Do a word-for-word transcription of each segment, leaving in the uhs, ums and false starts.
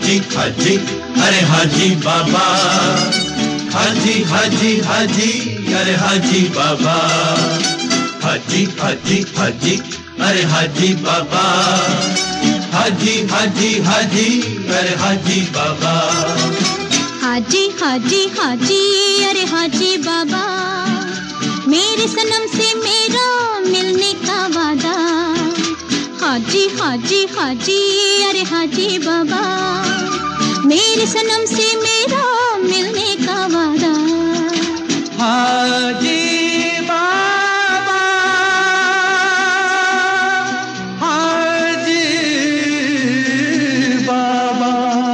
हाजी हाजी अरे हाजी बाबा, हाजी हाजी हाजी अरे हाजी बाबा, हाजी हाजी हाजी अरे हाजी बाबा, हाजी हाजी हाजी अरे हाजी बाबा, हाजी हाजी हाजी अरे हाजी बाबा, मेरे सनम से मेरा मिलने का वादा। हाजी हाजी हाजी अरे हाजी बाबा, मेरे सनम से मेरा मिलने का वादा। हाजी बाबा, हाजी बाबा।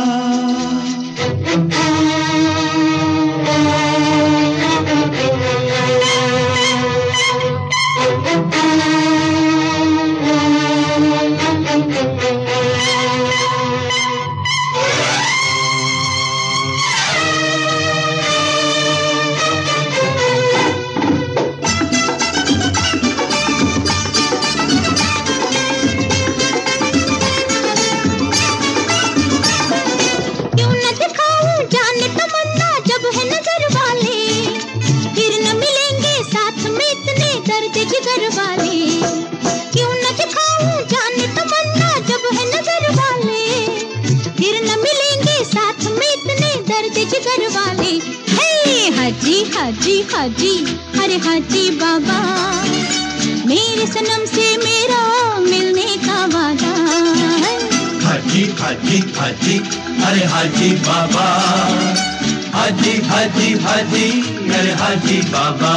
जिगर वाले क्यों न दिखाऊं जाने तमन्ना, जब है नजर वाले फिर न मिलेंगे साथ में इतने दर्द जिगर वाले। हे हाजी हाजी हाजी अरे हाजी बाबा, मेरे सनम से मेरा मिलने का वादा। हाजी हाजी हाजी अरे हाजी बाबा, हाजी हाजी हाजी अरे हाजी बाबा,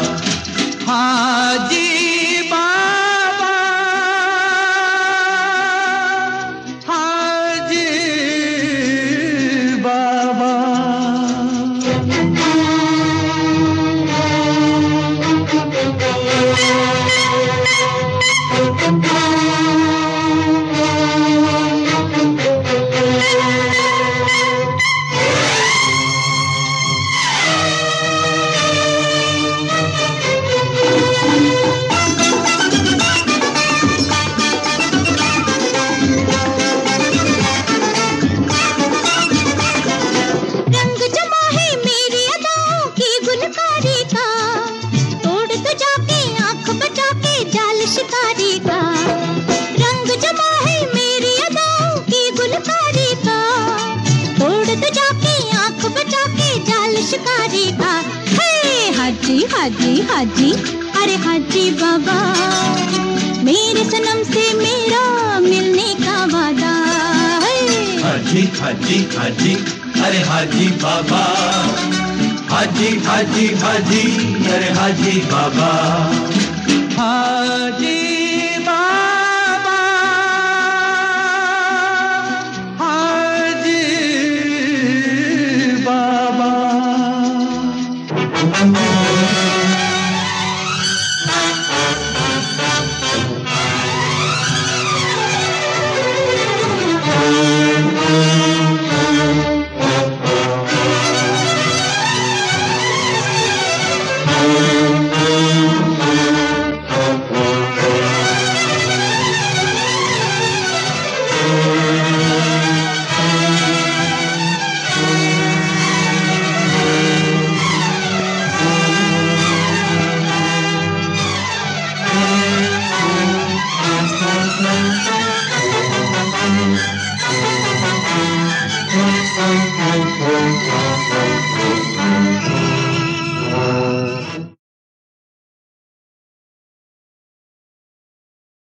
हाजी बाबा, हाजी बाबा। शिकारी का रंग जमा है मेरी अदाओं की गुलकारी का, तोड़ तो जाके आंख बचा के जाल शिकारी का। हे हाजी हाजी हाजी अरे हाजी बाबा, मेरे सनम से मेरा मिलने का वादा। हाजी हाजी हाजी अरे हाजी बाबा, हाजी हाजी हाजी अरे हाजी बाबा, हाजी